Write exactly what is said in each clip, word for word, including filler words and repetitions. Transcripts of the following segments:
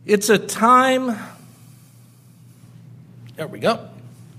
It's a time, there we go,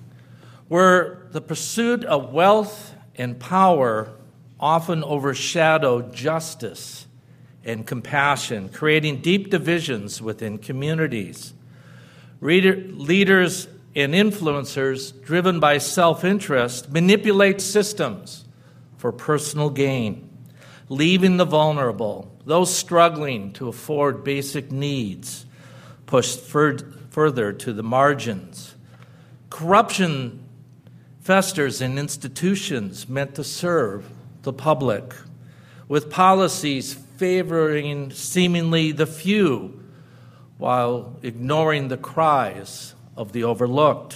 where the pursuit of wealth and power often overshadow justice and compassion, creating deep divisions within communities. Reader, leaders and influencers driven by self-interest manipulate systems for personal gain, leaving the vulnerable, those struggling to afford basic needs, pushed fur- further to the margins. Corruption festers in institutions meant to serve the public, with policies favoring seemingly the few while ignoring the cries of the overlooked.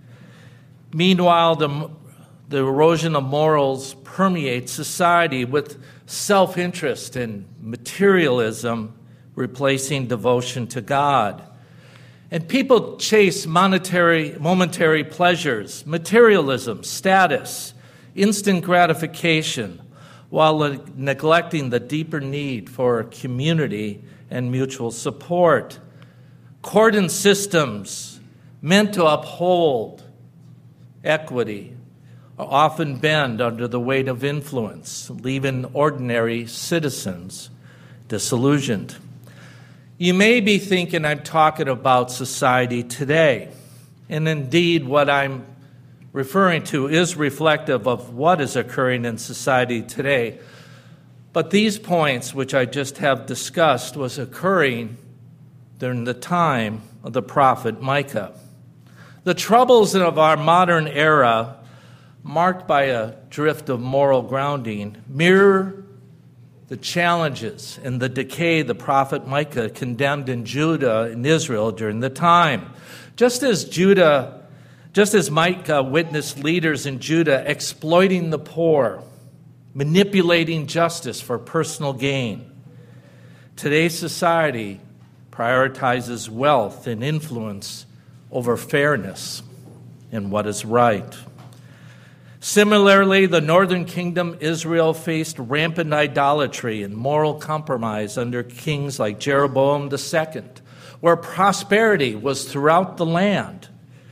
Meanwhile, the, the erosion of morals permeates society, with self-interest and materialism replacing devotion to God. And people chase monetary, momentary pleasures, materialism, status, instant gratification, while neglecting the deeper need for community and mutual support. Cordon systems meant to uphold equity often bend under the weight of influence, leaving ordinary citizens disillusioned. You may be thinking I'm talking about society today, and indeed what I'm referring to is reflective of what is occurring in society today. But these points, which I just have discussed, was occurring during the time of the prophet Micah. The troubles of our modern era, marked by a drift of moral grounding, mirror the challenges and the decay the prophet Micah condemned in Judah and Israel during the time. Just as Judah, just as Micah witnessed leaders in Judah exploiting the poor, manipulating justice for personal gain, today's society prioritizes wealth and influence over fairness and what is right. Similarly, the northern kingdom, Israel, faced rampant idolatry and moral compromise under kings like Jeroboam the Second, where prosperity was throughout the land,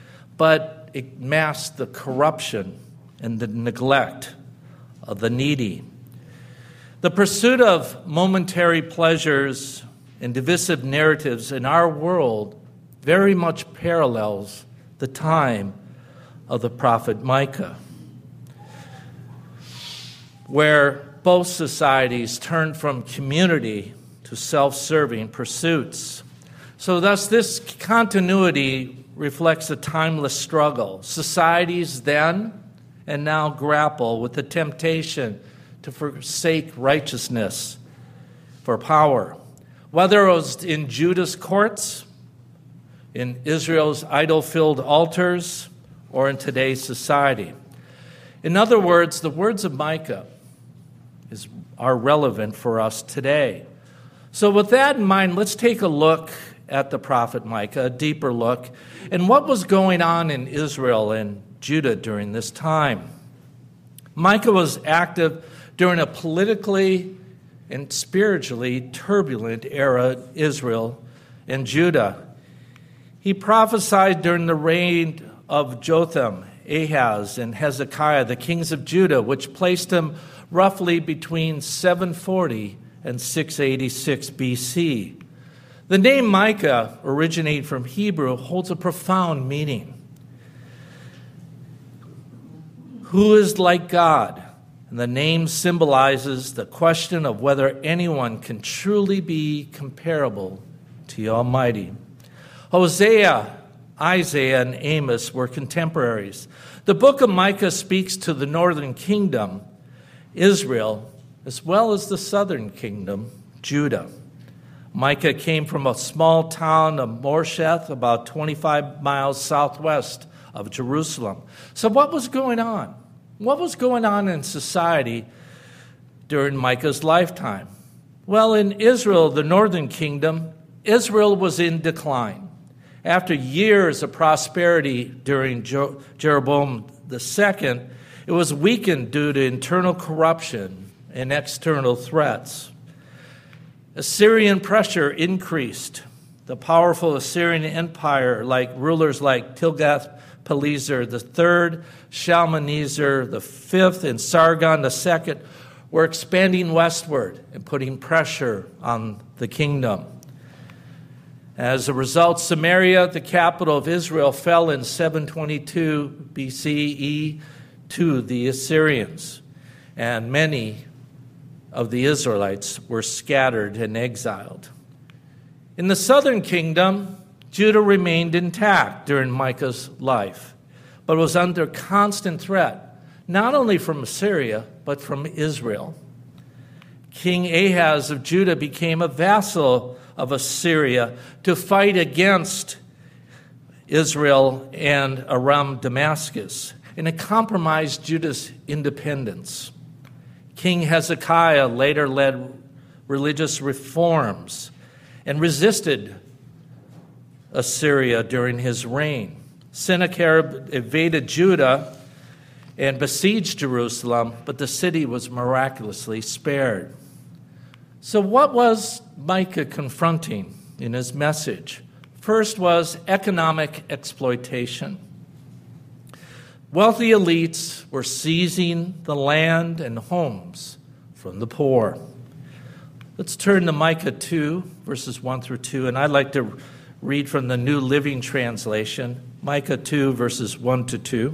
but it masked the corruption and the neglect of the needy. The pursuit of momentary pleasures and divisive narratives in our world very much parallels the time of the prophet Micah, where both societies turned from community to self-serving pursuits. So thus, this continuity reflects a timeless struggle. Societies then and now grapple with the temptation to forsake righteousness for power, whether it was in Judah's courts, in Israel's idol-filled altars, or in today's society. In other words, the words of Micah is, are relevant for us today. So with that in mind, let's take a look at the prophet Micah, a deeper look, and what was going on in Israel and Judah during this time. Micah was active during a politically and spiritually turbulent era in Israel and Judah. He prophesied during the reign of Jotham, Ahaz, and Hezekiah, the kings of Judah, which placed him roughly between seven forty and six eighty-six B C. The name Micah, originating from Hebrew, holds a profound meaning. Who is like God? And the name symbolizes the question of whether anyone can truly be comparable to the Almighty. Hosea, Isaiah, and Amos were contemporaries. The book of Micah speaks to the northern kingdom, Israel, as well as the southern kingdom, Judah. Micah came from a small town of Morsheth, about twenty-five miles southwest of Jerusalem. So what was going on? What was going on in society during Micah's lifetime? Well, in Israel, the northern kingdom, Israel was in decline. After years of prosperity during Jeroboam the Second, it was weakened due to internal corruption and external threats. Assyrian pressure increased, the powerful Assyrian Empire, like rulers like Tilgath-Pileser the third, Shalmaneser the fifth, and Sargon the second, were expanding westward and putting pressure on the kingdom. As a result, Samaria, the capital of Israel, fell in seven twenty-two B C E to the Assyrians, and many of the Israelites were scattered and exiled. In the southern kingdom, Judah remained intact during Micah's life, but was under constant threat, not only from Assyria, but from Israel. King Ahaz of Judah became a vassal of Assyria to fight against Israel and around Damascus, and it compromised Judah's independence. King Hezekiah later led religious reforms and resisted Assyria during his reign. Sennacherib invaded Judah and besieged Jerusalem, but the city was miraculously spared. So what was Micah confronting in his message? First was economic exploitation. Wealthy elites were seizing the land and homes from the poor. Let's turn to Micah two, verses one through two, and I'd like to read from the New Living Translation, Micah two, verses one to two.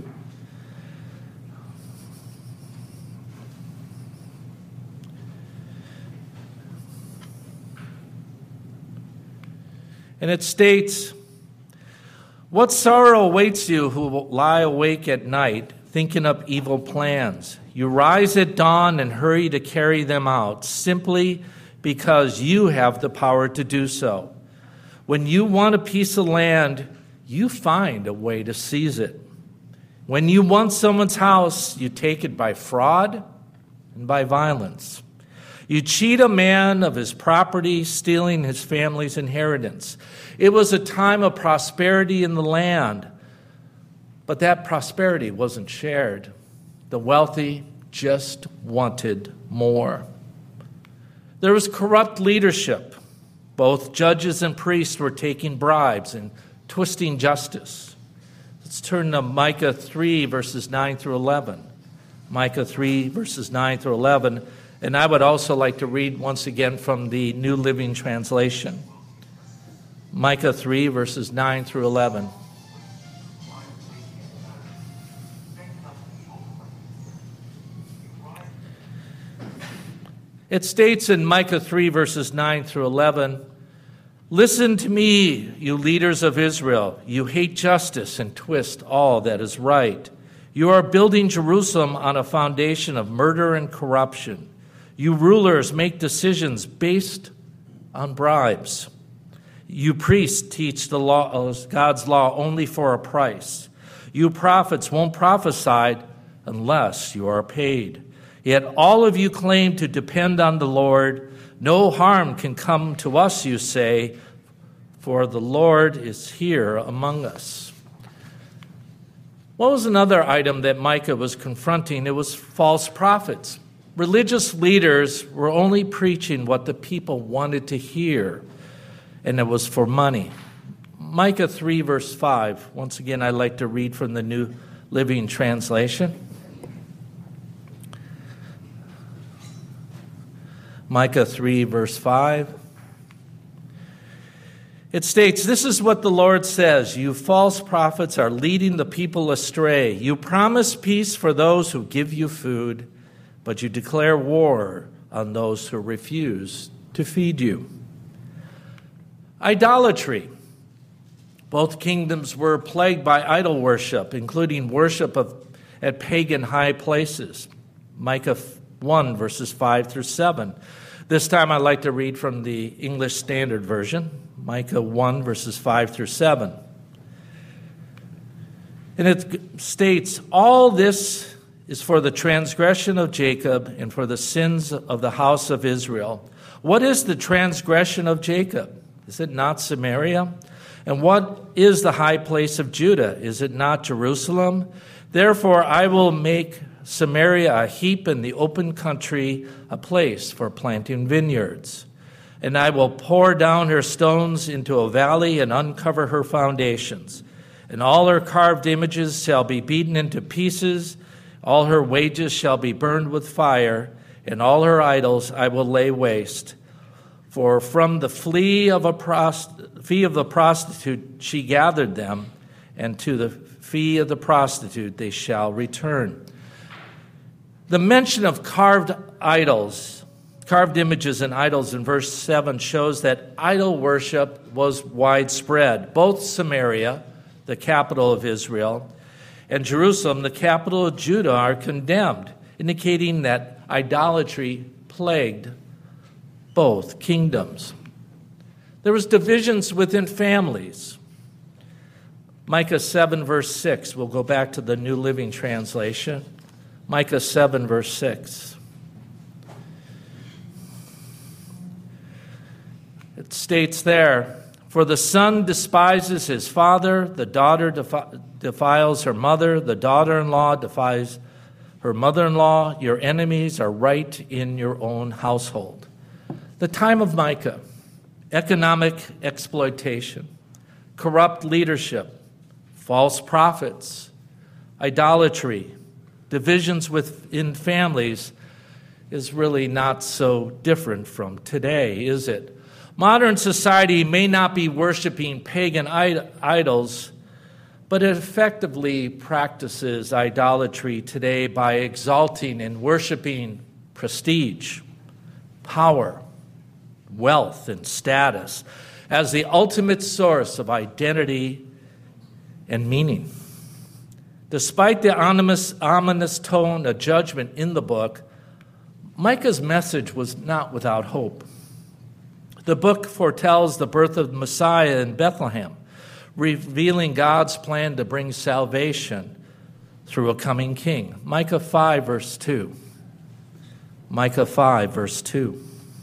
And it states, "What sorrow awaits you who lie awake at night, thinking up evil plans? You rise at dawn and hurry to carry them out, simply because you have the power to do so. When you want a piece of land, you find a way to seize it. When you want someone's house, you take it by fraud and by violence. You cheat a man of his property, stealing his family's inheritance. It was a time of prosperity in the land, but that prosperity wasn't shared. The wealthy just wanted more. There was corrupt leadership. Both judges and priests were taking bribes and twisting justice." Let's turn to Micah three, verses nine through eleven. Micah three, verses nine through eleven. And I would also like to read once again from the New Living Translation. Micah three, verses nine through eleven. It states in Micah three, verses nine through eleven, "Listen to me, you leaders of Israel. You hate justice and twist all that is right. You are building Jerusalem on a foundation of murder and corruption. You rulers make decisions based on bribes. You priests teach the law, God's law only for a price. You prophets won't prophesy unless you are paid. Yet all of you claim to depend on the Lord. No harm can come to us, you say, for the Lord is here among us." What was another item that Micah was confronting? It was false prophets. Religious leaders were only preaching what the people wanted to hear, and it was for money. Micah three, verse five. Once again, I'd like to read from the New Living Translation. Micah three, verse five. It states, "This is what the Lord says. You false prophets are leading the people astray. You promise peace for those who give you food, but you declare war on those who refuse to feed you." Idolatry. Both kingdoms were plagued by idol worship, including worship of, at pagan high places. Micah one, verses five through seven. This time I'd like to read from the English Standard Version, Micah one, verses five through seven. And it states, "All this is for the transgression of Jacob and for the sins of the house of Israel. What is the transgression of Jacob? Is it not Samaria? And what is the high place of Judah? Is it not Jerusalem? Therefore I will make Samaria a heap in the open country, a place for planting vineyards. And I will pour down her stones into a valley and uncover her foundations. And all her carved images shall be beaten into pieces. All her wages shall be burned with fire, and all her idols I will lay waste. For from the flea of a prost- fee of the prostitute she gathered them, and to the fee of the prostitute they shall return. The mention of carved idols, carved images and idols in verse seven shows that idol worship was widespread. Both Samaria, the capital of Israel, and Jerusalem, the capital of Judah, are condemned, indicating that idolatry plagued both kingdoms. There was divisions within families. Micah seven, verse six. We'll go back to the New Living Translation. Micah seven, verse six. It states there, "For the son despises his father, the daughter defi- defiles her mother, the daughter-in-law defies her mother-in-law. Your enemies are right in your own household." The time of Micah: economic exploitation, corrupt leadership, false prophets, idolatry, divisions within families is really not so different from today, is it? Modern society may not be worshiping pagan idols, but it effectively practices idolatry today by exalting and worshiping prestige, power, wealth, and status as the ultimate source of identity and meaning. Despite the ominous, ominous tone of judgment in the book, Micah's message was not without hope. The book foretells the birth of Messiah in Bethlehem, revealing God's plan to bring salvation through a coming king. Micah five, verse two. Micah five, verse two.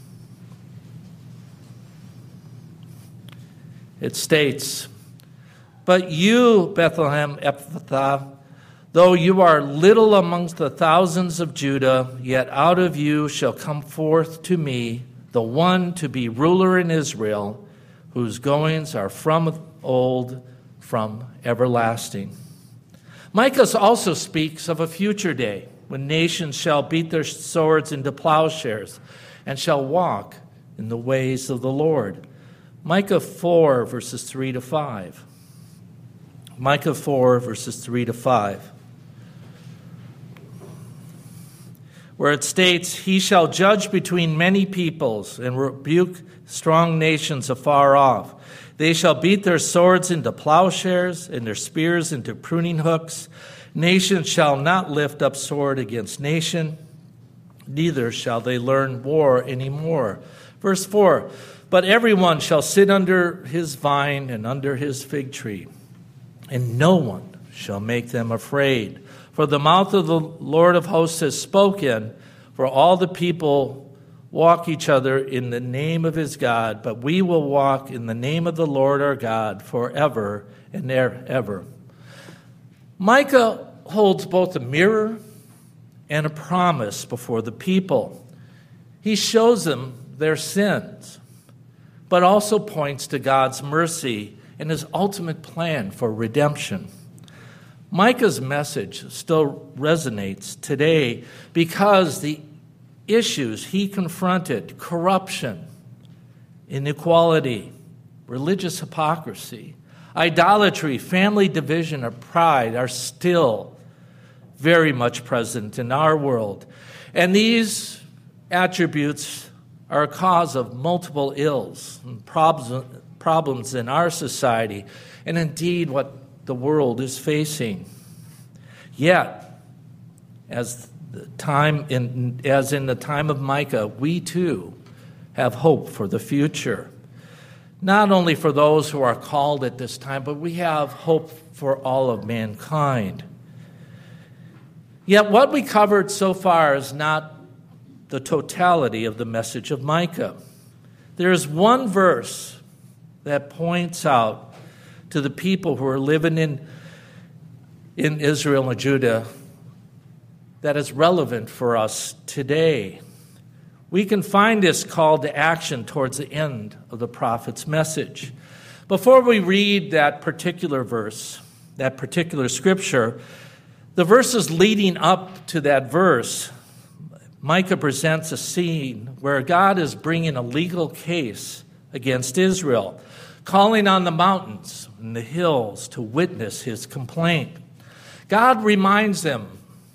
It states, "But you, Bethlehem Ephrathah, though you are little amongst the thousands of Judah, yet out of you shall come forth to me the one to be ruler in Israel, whose goings are from old, from everlasting." Micah also speaks of a future day when nations shall beat their swords into plowshares and shall walk in the ways of the Lord. Micah four, verses three to five. Micah four, verses three to five. Where it states, "He shall judge between many peoples and rebuke strong nations afar off. They shall beat their swords into plowshares and their spears into pruning hooks. Nation shall not lift up sword against nation, neither shall they learn war anymore." Verse four, "But everyone shall sit under his vine and under his fig tree, and no one shall make them afraid. For the mouth of the Lord of hosts has spoken, for all the people walk each other in the name of his God, but we will walk in the name of the Lord our God forever and ever." Micah holds both a mirror and a promise before the people. He shows them their sins, but also points to God's mercy and his ultimate plan for redemption. Micah's message still resonates today because the issues he confronted, corruption, inequality, religious hypocrisy, idolatry, family division, or pride are still very much present in our world. And these attributes are a cause of multiple ills and problems in our society, and indeed what the world is facing. Yet, as the time in as in the time of Micah, we too have hope for the future. Not only for those who are called at this time, but we have hope for all of mankind. Yet what we covered so far is not the totality of the message of Micah. There is one verse that points out to the people who are living in, in Israel and Judah that is relevant for us today. we can find this call to action towards the end of the prophet's message. Before we read that particular verse, that particular scripture, the verses leading up to that verse, Micah presents a scene where God is bringing a legal case against Israel, calling on the mountains and the hills to witness his complaint. God reminds them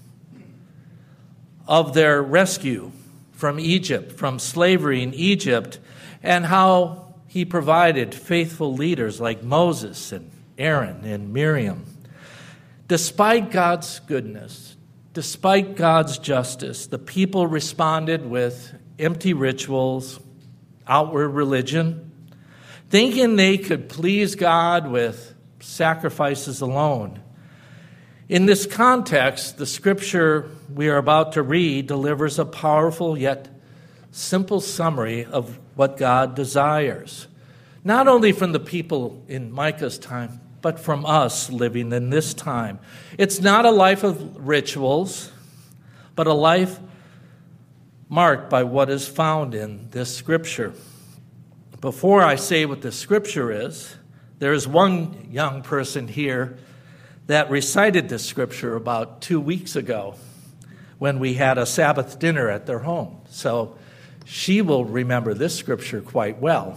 of their rescue from Egypt, from slavery in Egypt, and how he provided faithful leaders like Moses and Aaron and Miriam. Despite God's goodness, despite God's justice, the people responded with empty rituals, outward religion, thinking they could please God with sacrifices alone. In this context, the scripture we are about to read delivers a powerful yet simple summary of what God desires, not only from the people in Micah's time, but from us living in this time. It's not a life of rituals, but a life marked by what is found in this scripture. Before I say what the scripture is, there is one young person here that recited this scripture about two weeks ago when we had a Sabbath dinner at their home. So she will remember this scripture quite well.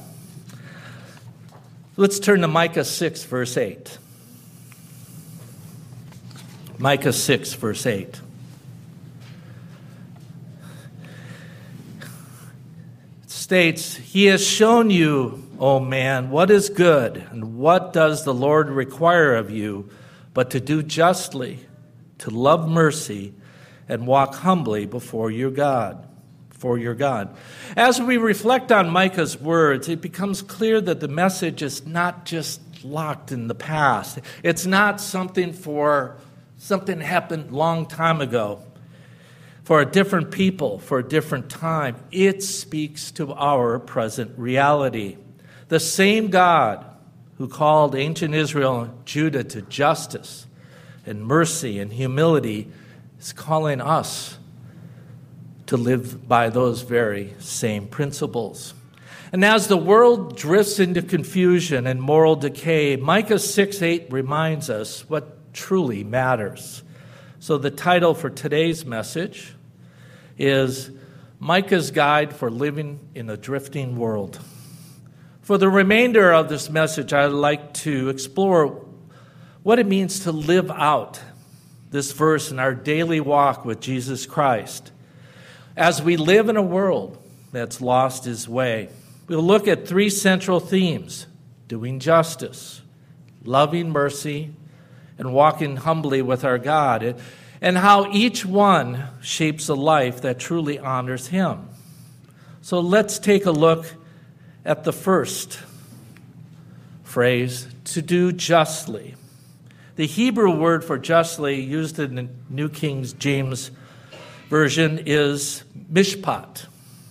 Let's turn to Micah six, verse eight. Micah six, verse eight. It states, "He has shown you, O man, what is good, and what does the Lord require of you, but to do justly, to love mercy, and walk humbly before your God." For your God. As we reflect on Micah's words, it becomes clear that the message is not just locked in the past. It's not something for something that happened a long time ago, for a different people, for a different time. It speaks to our present reality. The same God who called ancient Israel and Judah to justice and mercy and humility is calling us to live by those very same principles. And as the world drifts into confusion and moral decay, Micah six eight reminds us what truly matters. So the title for today's message is Micah's Guide for Living in a Drifting World. For the remainder of this message, I'd like to explore what it means to live out this verse in our daily walk with Jesus Christ. As we live in a world that's lost its way, we'll look at three central themes: doing justice, loving mercy, and walking humbly with our God, and how each one shapes a life that truly honors Him. So let's take a look at the first phrase, to do justly. The Hebrew word for justly used in the New King James Version is mishpat.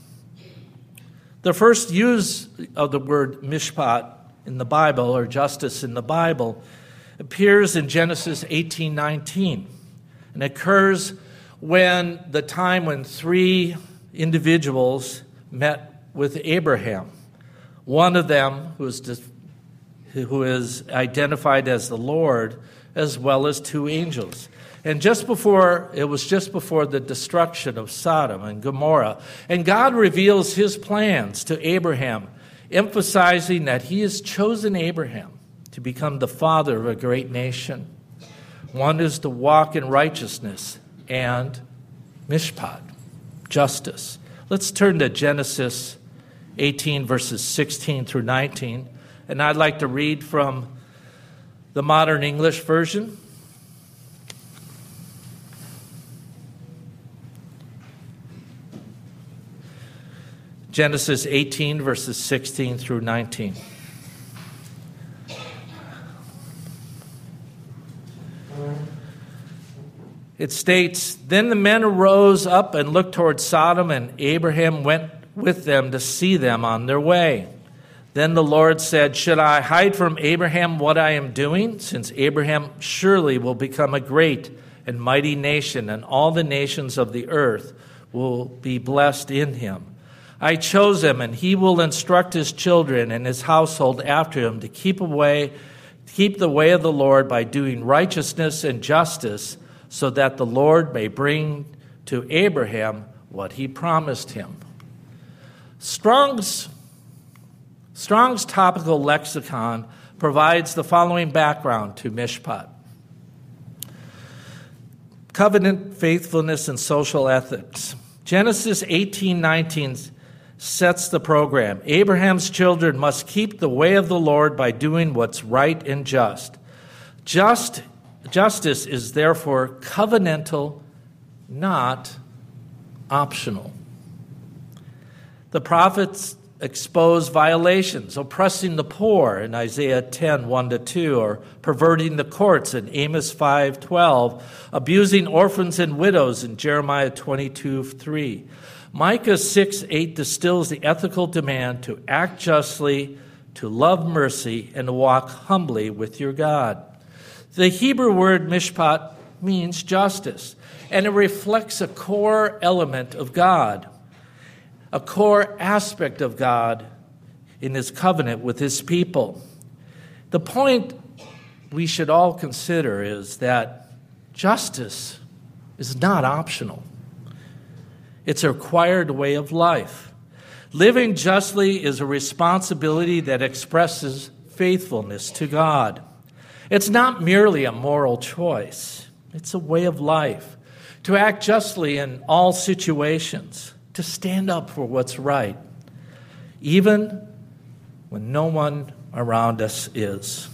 The first use of the word mishpat in the Bible, or justice in the Bible, appears in Genesis eighteen nineteen, and occurs when the time when three individuals met with Abraham. One of them who is, who is identified as the Lord, as well as two angels. And just before, it was just before the destruction of Sodom and Gomorrah. And God reveals his plans to Abraham, emphasizing that he has chosen Abraham to become the father of a great nation. One is to walk in righteousness and mishpat, justice. Let's turn to Genesis eighteen, verses sixteen through nineteen. And I'd like to read from the Modern English Version. Genesis eighteen, verses sixteen through nineteen. It states, "Then the men arose up and looked toward Sodom, and Abraham went with them to see them on their way. Then the Lord said, 'Should I hide from Abraham what I am doing? Since Abraham surely will become a great and mighty nation, and all the nations of the earth will be blessed in him. I chose him, and he will instruct his children and his household after him to keep away, keep the way of the Lord by doing righteousness and justice, so that the Lord may bring to Abraham what he promised him. Strong's, Strong's topical lexicon provides the following background to Mishpat: covenant, faithfulness, and social ethics. Genesis eighteen nineteen sets the program. Abraham's children must keep the way of the Lord by doing what's right and just. Just justice is therefore covenantal, not optional. The prophets expose violations, oppressing the poor in Isaiah ten, one to two, or perverting the courts in Amos five, twelve, abusing orphans and widows in Jeremiah twenty-two, three. Micah six, eight distills the ethical demand to act justly, to love mercy, and to walk humbly with your God. The Hebrew word mishpat means justice, and it reflects a core element of God, a core aspect of God in his covenant with his people. The point we should all consider is that justice is not optional. It's a required way of life. Living justly is a responsibility that expresses faithfulness to God. It's not merely a moral choice. It's a way of life. To act justly in all situations, to stand up for what's right, even when no one around us is.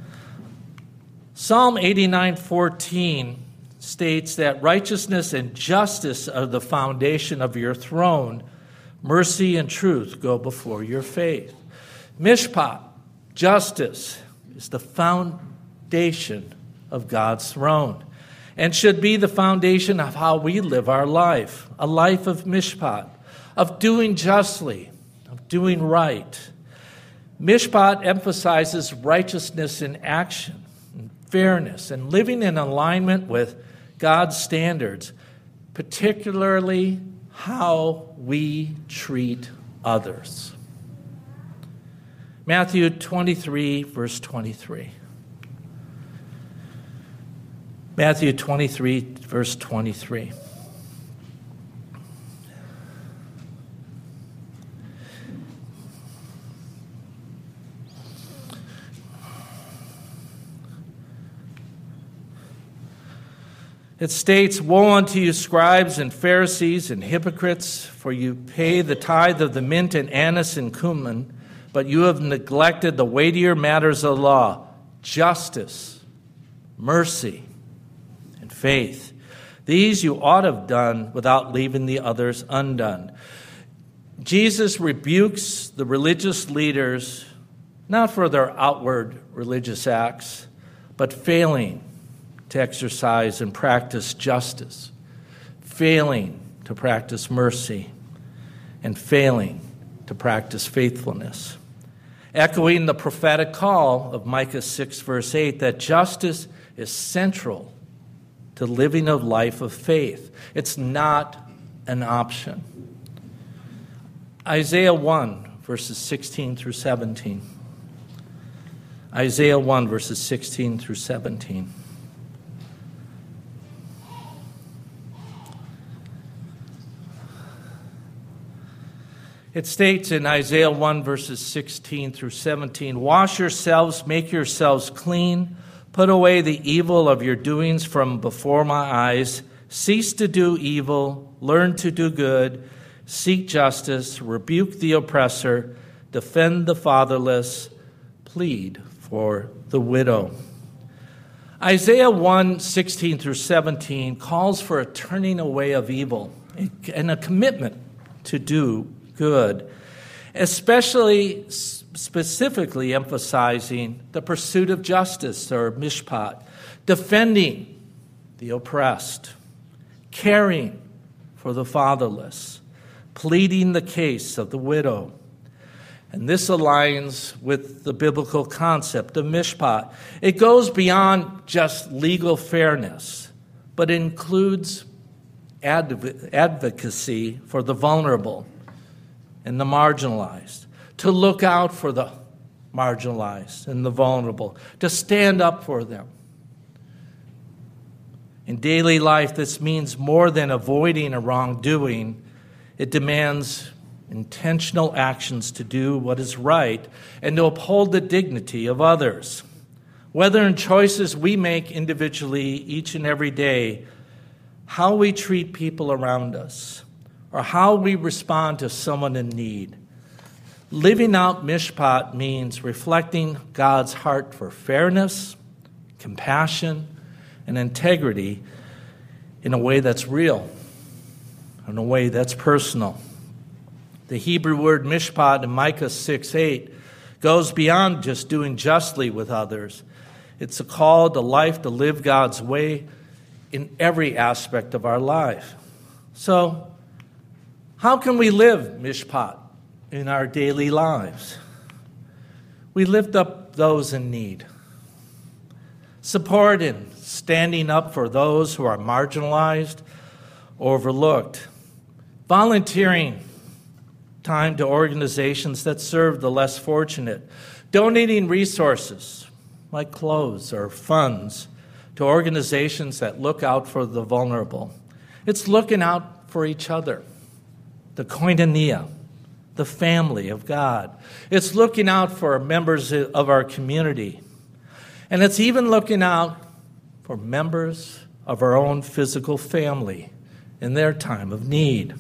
Psalm eighty-nine fourteen states that righteousness and justice are the foundation of your throne. Mercy and truth go before your faith. Mishpat, justice, is the foundation of God's throne and should be the foundation of how we live our life, a life of mishpat, of doing justly, of doing right. Mishpat emphasizes righteousness in action, and fairness, and living in alignment with God's standards, particularly how we treat others. Matthew twenty-three, verse twenty-three. Matthew twenty-three, verse twenty-three. It states, "Woe unto you, scribes and Pharisees and hypocrites, for you pay the tithe of the mint and anise and cumin, but you have neglected the weightier matters of the law, justice, mercy, and faith. These you ought to have done without leaving the others undone." Jesus rebukes the religious leaders, not for their outward religious acts, but failing to exercise and practice justice, failing to practice mercy, and failing to practice faithfulness. Echoing the prophetic call of Micah six, verse eight, that justice is central to living a life of faith. It's not an option. Isaiah one, verses sixteen through seventeen. Isaiah one, verses sixteen through seventeen. It states in Isaiah one, verses sixteen through seventeen, "Wash yourselves, make yourselves clean, put away the evil of your doings from before my eyes. Cease to do evil, learn to do good, seek justice, rebuke the oppressor, defend the fatherless, plead for the widow." Isaiah one, sixteen through seventeen calls for a turning away of evil and a commitment to do good, especially specifically emphasizing the pursuit of justice, or mishpat, defending the oppressed, caring for the fatherless, pleading the case of the widow. And this aligns with the biblical concept of mishpat. It goes beyond just legal fairness, but includes adv- advocacy for the vulnerable and the marginalized, to look out for the marginalized and the vulnerable, to stand up for them. In daily life, this means more than avoiding a wrongdoing. It demands intentional actions to do what is right and to uphold the dignity of others. Whether in choices we make individually each and every day, how we treat people around us, or how we respond to someone in need. Living out Mishpat means reflecting God's heart for fairness, compassion, and integrity in a way that's real, in a way that's personal. The Hebrew word mishpat in Micah six eight goes beyond just doing justly with others. It's a call to life to live God's way in every aspect of our life. So, how can we live mishpat in our daily lives? We lift up those in need. Support and standing up for those who are marginalized, overlooked. Volunteering time to organizations that serve the less fortunate. Donating resources like clothes or funds to organizations that look out for the vulnerable. It's looking out for each other, the koinonia, the family of God. It's looking out for members of our community. And it's even looking out for members of our own physical family in their time of need.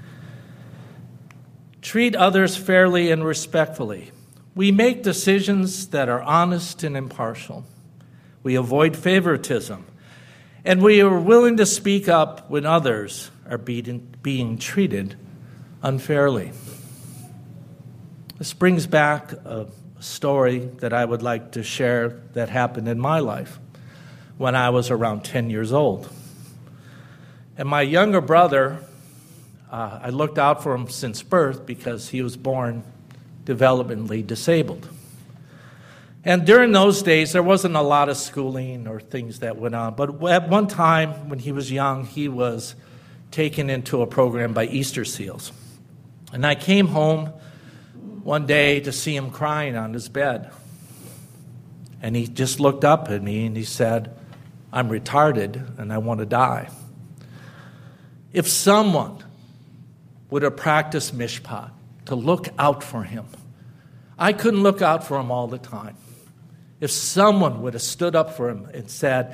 Treat others fairly and respectfully. We make decisions that are honest and impartial. We avoid favoritism. And we are willing to speak up when others are being, being treated unfairly. This brings back a story that I would like to share that happened in my life when I was around ten years old. And my younger brother, uh, I looked out for him since birth because he was born developmentally disabled. And during those days, there wasn't a lot of schooling or things that went on. But at one time, when he was young, he was taken into a program by Easter Seals. And I came home one day to see him crying on his bed. And he just looked up at me and he said, "I'm retarded and I want to die." If someone would have practiced mishpat, to look out for him, I couldn't look out for him all the time. If someone would have stood up for him and said,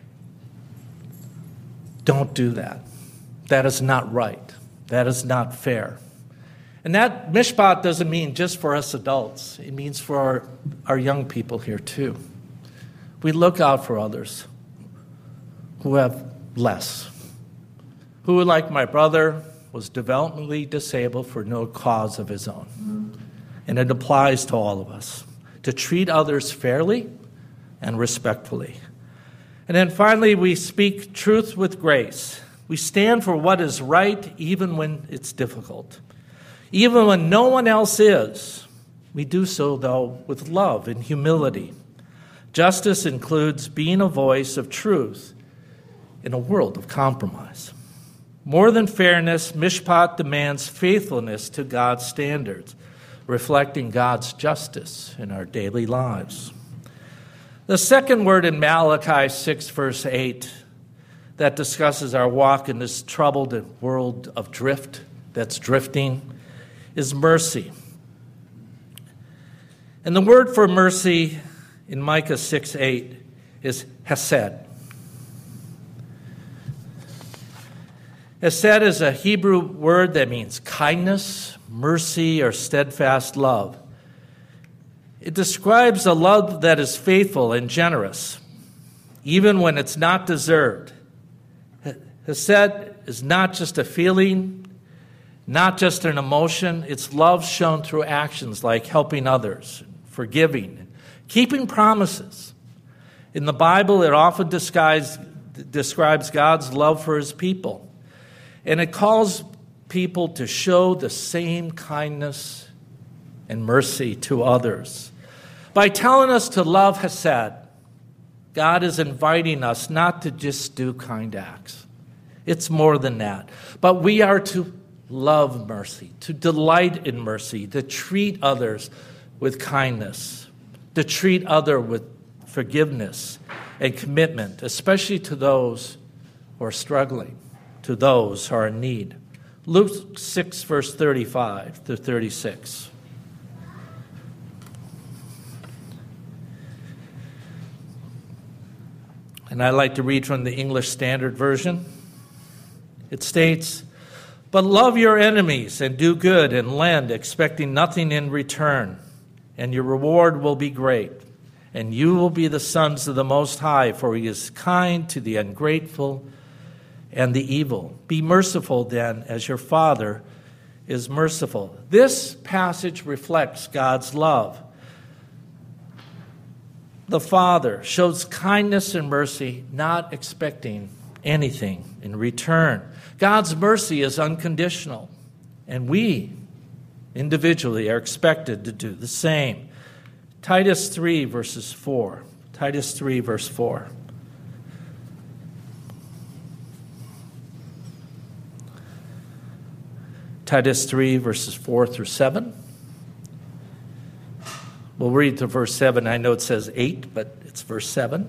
"Don't do that. That is not right. That is not fair." And that mishpat doesn't mean just for us adults. It means for our, our young people here too. We look out for others who have less. Who, like my brother, was developmentally disabled for no cause of his own. And it applies to all of us, to treat others fairly and respectfully. And then finally, we speak truth with grace. We stand for what is right even when it's difficult. Even when no one else is, we do so, though, with love and humility. Justice includes being a voice of truth in a world of compromise. More than fairness, mishpat demands faithfulness to God's standards, reflecting God's justice in our daily lives. The second word in Malachi six, verse eight, that discusses our walk in this troubled world of drift that's drifting, is mercy. And the word for mercy in Micah six eight is hesed. Hesed is a Hebrew word that means kindness, mercy, or steadfast love. It describes a love that is faithful and generous, even when it's not deserved. Hesed is not just a feeling, not just an emotion. It's love shown through actions like helping others, forgiving, keeping promises. In the Bible, it often describes, describes God's love for his people. And it calls people to show the same kindness and mercy to others. By telling us to love hesed, God is inviting us not to just do kind acts. It's more than that. But we are to love mercy, to delight in mercy, to treat others with kindness, to treat others with forgiveness and commitment, especially to those who are struggling, to those who are in need. Luke six, verse thirty-five to thirty-six. And I like to read from the English Standard Version. It states, "But love your enemies and do good and lend, expecting nothing in return, and your reward will be great. And you will be the sons of the Most High, for he is kind to the ungrateful and the evil. Be merciful then, as your Father is merciful." This passage reflects God's love. The Father shows kindness and mercy, not expecting anything in return. God's mercy is unconditional, and we individually are expected to do the same. Titus three, verses four. Titus three, verse four. Titus three, verses four through seven. We'll read to verse seven. I know it says eight, but it's verse seven.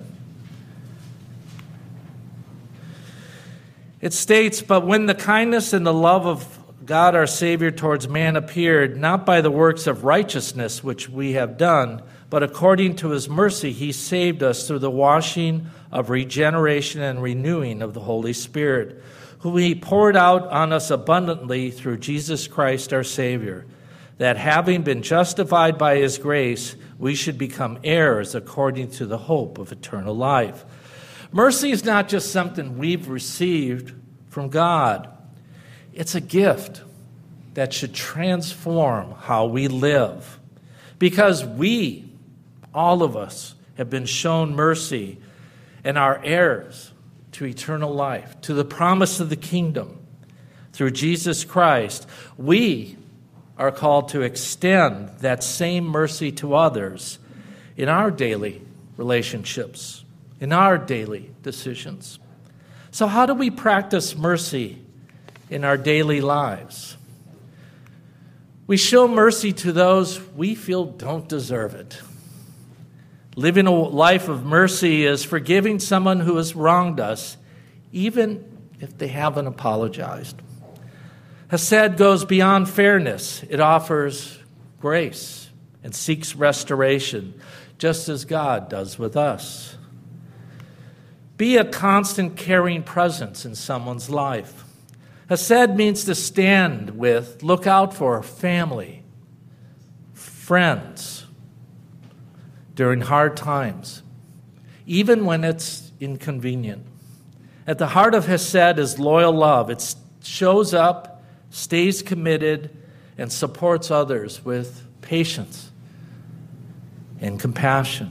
It states, "But when the kindness and the love of God our Savior towards man appeared, not by the works of righteousness which we have done, but according to his mercy he saved us through the washing of regeneration and renewing of the Holy Spirit, whom he poured out on us abundantly through Jesus Christ our Savior, that having been justified by his grace, we should become heirs according to the hope of eternal life." Mercy is not just something we've received from God. It's a gift that should transform how we live. Because we, all of us, have been shown mercy and are heirs to eternal life, to the promise of the kingdom. Through Jesus Christ, we are called to extend that same mercy to others in our daily relationships, in our daily decisions. So how do we practice mercy in our daily lives? We show mercy to those we feel don't deserve it. Living a life of mercy is forgiving someone who has wronged us, even if they haven't apologized. Hesed goes beyond fairness. It offers grace and seeks restoration, just as God does with us. Be a constant caring presence in someone's life. Hesed means to stand with, look out for family, friends during hard times, even when it's inconvenient. At the heart of Hesed is loyal love. It shows up, stays committed, and supports others with patience and compassion.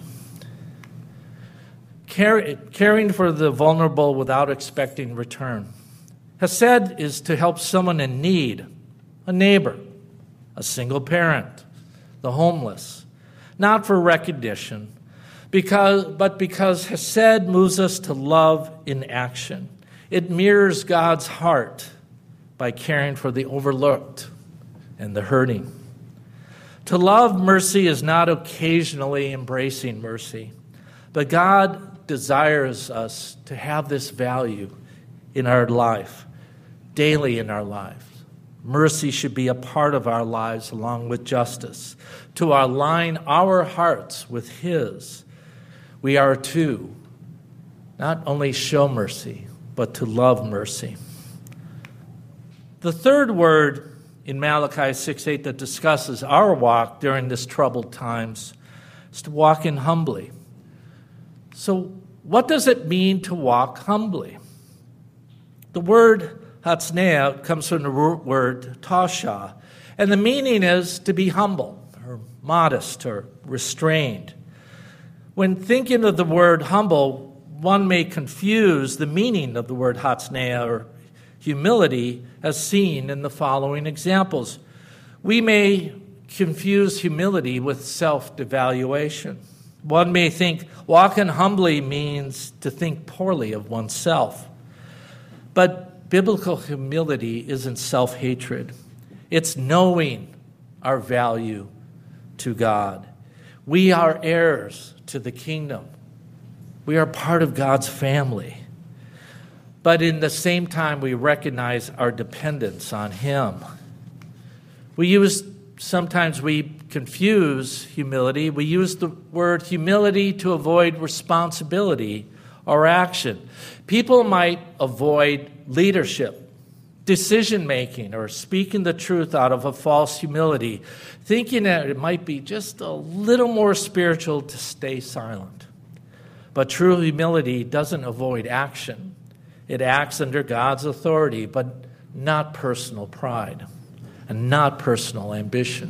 Caring for the vulnerable without expecting return. Hesed is to help someone in need, a neighbor, a single parent, the homeless, not for recognition, because, but because Hesed moves us to love in action. It mirrors God's heart by caring for the overlooked and the hurting. To love mercy is not occasionally embracing mercy, but God desires us to have this value in our life, daily in our lives. Mercy should be a part of our lives along with justice. To align our hearts with His, we are to not only show mercy, but to love mercy. The third word in Malachi six eight that discusses our walk during this troubled times is to walk in humbly. So what does it mean to walk humbly? The word hatznea comes from the root word tasha, and the meaning is to be humble or modest or restrained. When thinking of the word humble, one may confuse the meaning of the word hatznea or humility as seen in the following examples. We may confuse humility with self-devaluation. One may think walking humbly means to think poorly of oneself. But biblical humility isn't self-hatred. It's knowing our value to God. We are heirs to the kingdom. We are part of God's family. But in the same time, we recognize our dependence on Him. We use, sometimes we confuse humility. We use the word humility to avoid responsibility or action. People might avoid leadership, decision-making, or speaking the truth out of a false humility, thinking that it might be just a little more spiritual to stay silent. But true humility doesn't avoid action. It acts under God's authority, but not personal pride and not personal ambition.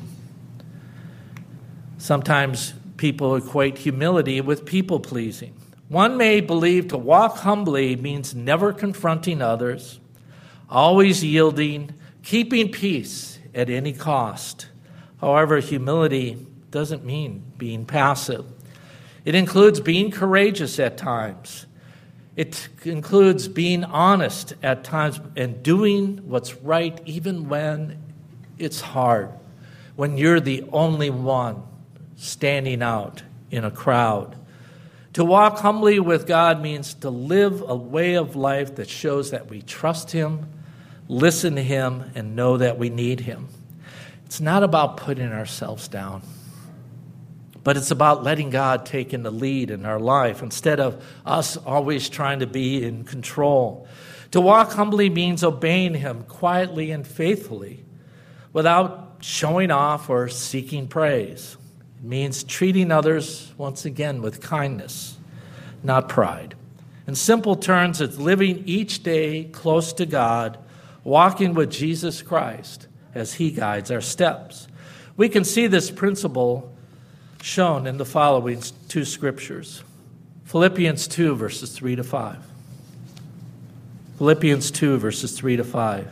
Sometimes people equate humility with people-pleasing. One may believe to walk humbly means never confronting others, always yielding, keeping peace at any cost. However, humility doesn't mean being passive. It includes being courageous at times. It includes being honest at times and doing what's right even when it's hard, when you're the only one standing out in a crowd. To walk humbly with God means to live a way of life that shows that we trust Him, listen to Him, and know that we need Him. It's not about putting ourselves down, but it's about letting God take in the lead in our life instead of us always trying to be in control. To walk humbly means obeying Him quietly and faithfully without showing off or seeking praise. It means treating others, once again, with kindness, not pride. In simple terms, it's living each day close to God, walking with Jesus Christ as He guides our steps. We can see this principle shown in the following two scriptures. Philippians two, verses three to five. Philippians two, verses three to five.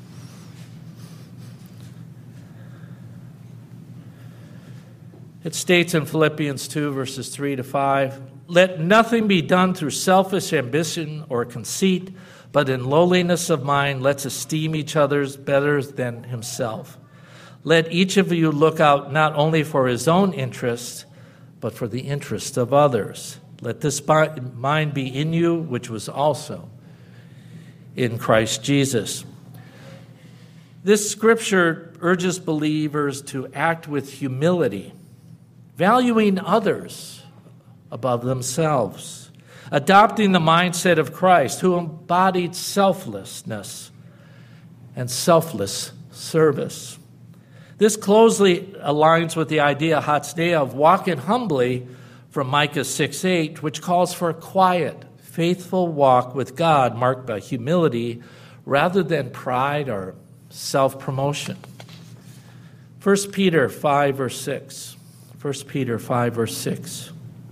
It states in Philippians two, verses three to five, "Let nothing be done through selfish ambition or conceit, but in lowliness of mind, let's esteem each other better than himself. Let each of you look out not only for his own interest, but for the interest of others. Let this mind be in you, which was also in Christ Jesus." This scripture urges believers to act with humility, valuing others above themselves, adopting the mindset of Christ, who embodied selflessness and selfless service. This closely aligns with the idea, hatsneia, of walking humbly from Micah six eight, which calls for a quiet, faithful walk with God marked by humility rather than pride or self-promotion. First Peter five, verse six. First Peter five, verse six.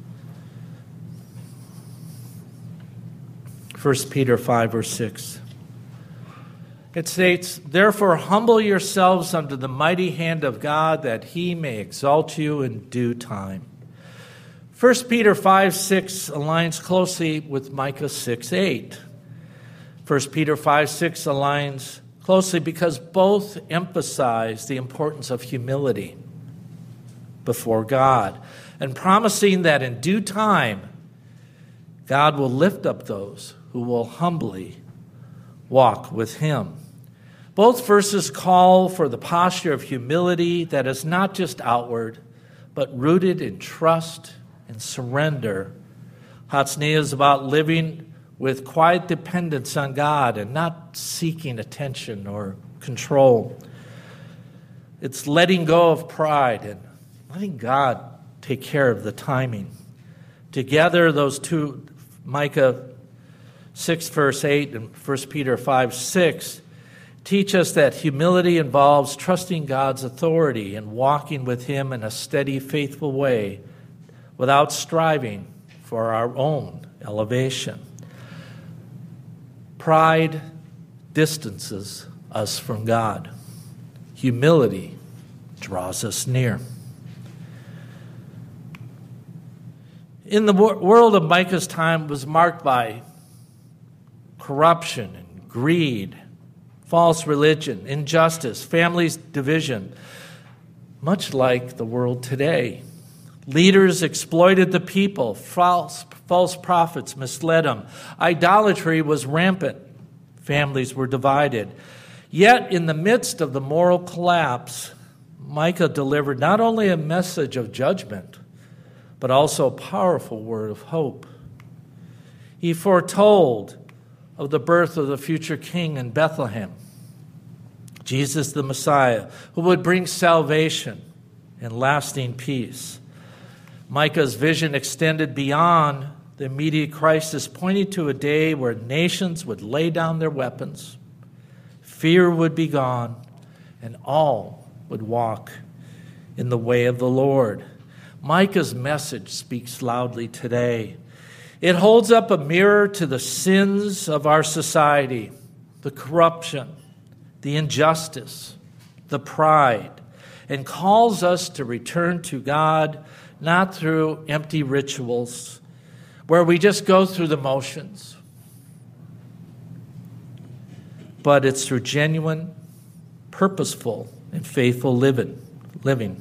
First Peter five, verse six. It states, "Therefore humble yourselves under the mighty hand of God, that He may exalt you in due time." First Peter five, six aligns closely with Micah six, eight. First Peter five, six aligns closely because both emphasize the importance of humility before God, and promising that in due time, God will lift up those who will humbly walk with Him. Both verses call for the posture of humility that is not just outward, but rooted in trust and surrender. Hatsneia is about living with quiet dependence on God and not seeking attention or control. It's letting go of pride and letting God take care of the timing. Together, those two, Micah six, verse eight, and First Peter five, six, teach us that humility involves trusting God's authority and walking with Him in a steady, faithful way without striving for our own elevation. Pride distances us from God. Humility draws us near. In the wor- world of Micah's time was marked by corruption and greed, false religion, injustice, families division, much like the world today. Leaders exploited the people. False, false prophets misled them. Idolatry was rampant. Families were divided. Yet, in the midst of the moral collapse, Micah delivered not only a message of judgment, but also a powerful word of hope. He foretold of the birth of the future king in Bethlehem, Jesus the Messiah, who would bring salvation and lasting peace. Micah's vision extended beyond the immediate crisis, pointing to a day where nations would lay down their weapons, fear would be gone, and all would walk in the way of the Lord. Micah's message speaks loudly today. It holds up a mirror to the sins of our society, the corruption, the injustice, the pride, and calls us to return to God, not through empty rituals where we just go through the motions, but it's through genuine, purposeful, and faithful living. living.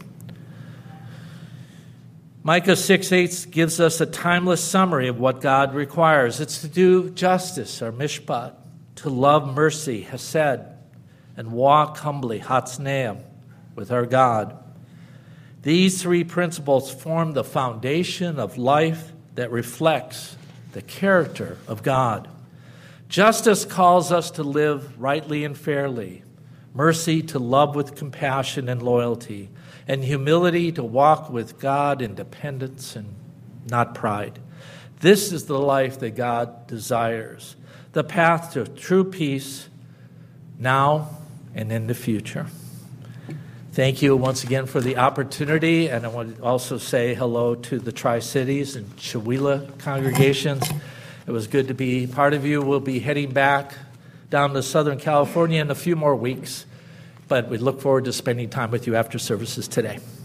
Micah six eight gives us a timeless summary of what God requires. It's to do justice, or mishpat, to love mercy, hesed, and walk humbly, hatzneah, with our God. These three principles form the foundation of life that reflects the character of God. Justice calls us to live rightly and fairly, mercy to love with compassion and loyalty, and humility to walk with God in dependence and not pride. This is the life that God desires, the path to true peace now and in the future. Thank you once again for the opportunity, and I want to also say hello to the Tri-Cities and Chewelah congregations. It was good to be part of you. We'll be heading back down to Southern California in a few more weeks, but we look forward to spending time with you after services today.